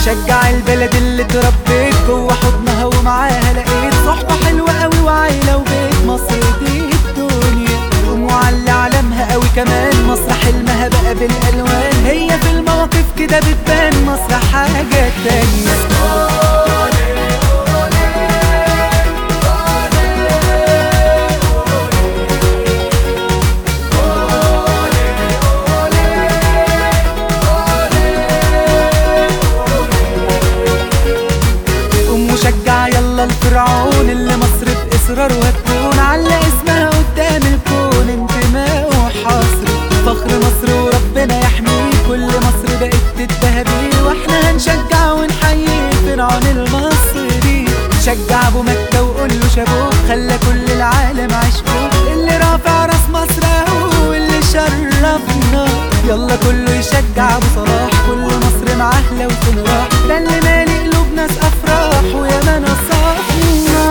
شجع البلد اللي اتربيت جوه حضنها ومعاها لقيت صحبة حلوة قوي وعيلة وبيت. مصر دي الدنيا ومعلي علمها قوي كمان. مصر حلمها بقى بالالوان، هي في المواقف كده بتبان. مصر حاجة تانية. شجع يلا الفرعون اللي مصر بإصرار وهتكون على اسمها قدام الكون. انتماء وحصر فخر مصر وربنا يحميه. كل مصر بقت تتبهبيه واحنا هنشجع ونحيي فرعون المصري. شجع ابو مكة وقول له شابوه، خلى كل العالم عشقوه. اللي رافع راس مصر اهو واللي شرفنا. يلا كله يشجع ابو صلاح، كل مصر معاه لو تنراح. ده اللي مالي قلوب ناس افراح ويا ما نصفنا.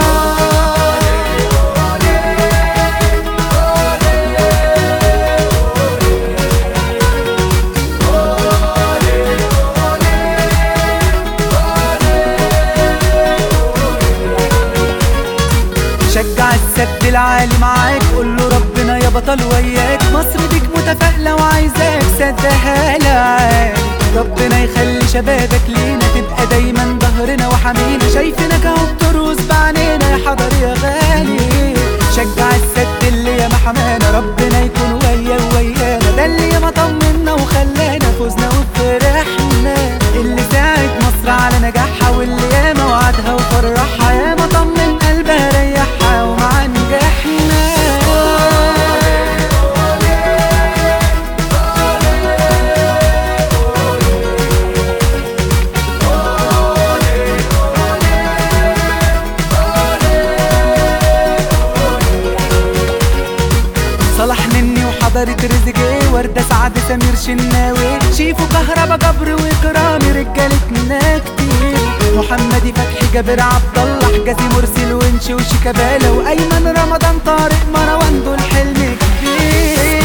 شجع السد العالي معاك، قول له ربنا يا بطل وياك. مصر بيك متفائلة وعايزاك سدها لعالي. ربنا يخلي شبابك لينا، تبقى دايما ظهرنا وحمينا. شايفينك اهو بترقص بعينينا يا حضر يا غالي. شجع السد اللي ياما حمانا، ربنا يكون ويانا. ده اللي ياما طمنا وخلانا فوزنا وفرحنا. اللي ساعد مصر على نجاحها واللي ياما وعدها وفرحها. ياما طمن قلبها ريحها ومع نجاحنا. صلاح مني وحضرت رزقي، وردة سعد سمير شناوي. شيفو كهربا جبر وكرامي رجالتنا كتير. محمدي فتحي جابر عبد الله حجازي مرسي الونش وشيكابالا وايمن رمضان طارق مروان. دول حلم كبير.